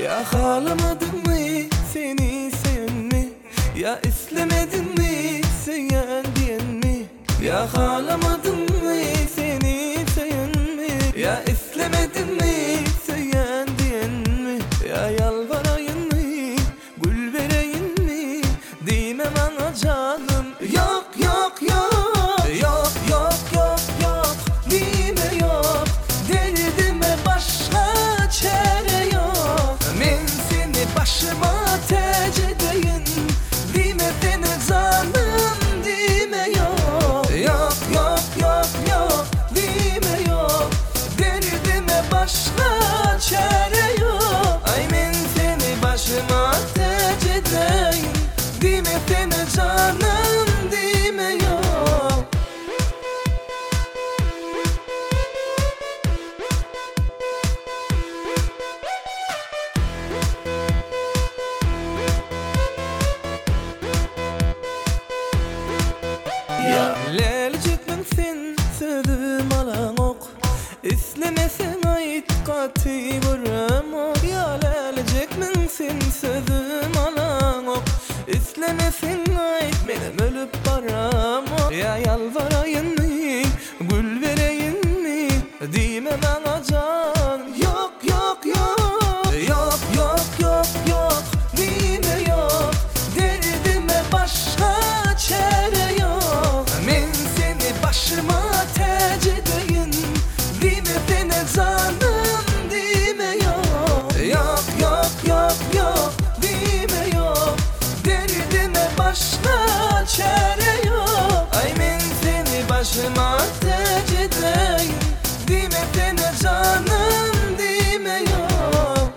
Ya ağlamadın mı seni seven mi? Ya istemedin mi seven diyen mi? Ya ağlamadın mı seni seven mi? Ya istemedin mi seven diyen mi? Ya yalvarayım mı, gül vereyim mi? Dime bana canım. Yok yok yok, yok yok yok yok, dime yok. Derdime başka çare yok. Men seni başıma tercih edeyim. Dime beni canım, dime yok. Yok yok yok yok, dime yok. Derdime başka çare yok. Ay men seni başıma tercih edeyim. Dime beni canım, dime yok. Ya lelecekmin sen sözüm alan ok. İstemesen ait katı vuram ok. Ya lelecekmin sen sözüm alan ok. İstemesen ait benim ölüp baram ok. Ya yalvarayım mı, gül vereyim mi? Dime bana can. Yok yok yok, yok yok yok yok, dime yok. Derdime başka çare yok. Men seni başıma tercih edeyim. Dime beni canım, dime yok. Yok yok yok yok, dime yok. Derdime başka çare yok. Ay men seni başıma tercih edeyim. Dime beni canım, dime yok.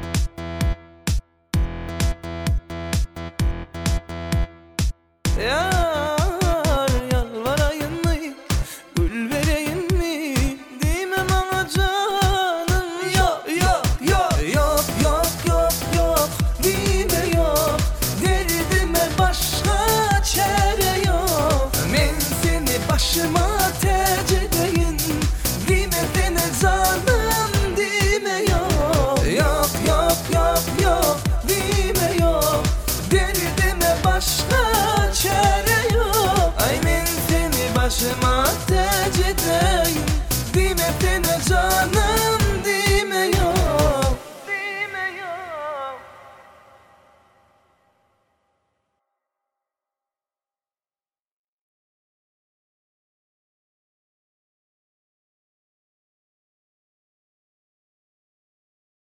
Ya